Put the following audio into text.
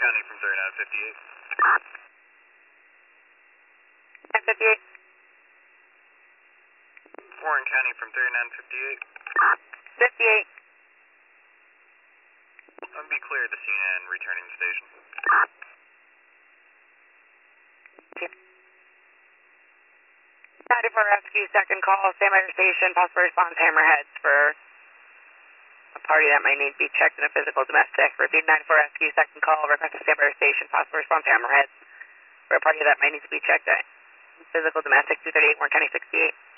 County from 3958. 958. Warren County from 3958. 58. I'll be clear of the scene and returning to station. 94 Rescue, second call, stand by your station, possible response Hammerheads for a party that might need to be checked in a physical domestic. Repeat 94 Rescue, second call, request to stand by your station, possible response Hammerheads for a party that might need to be checked in physical domestic, 238 Warren County 68.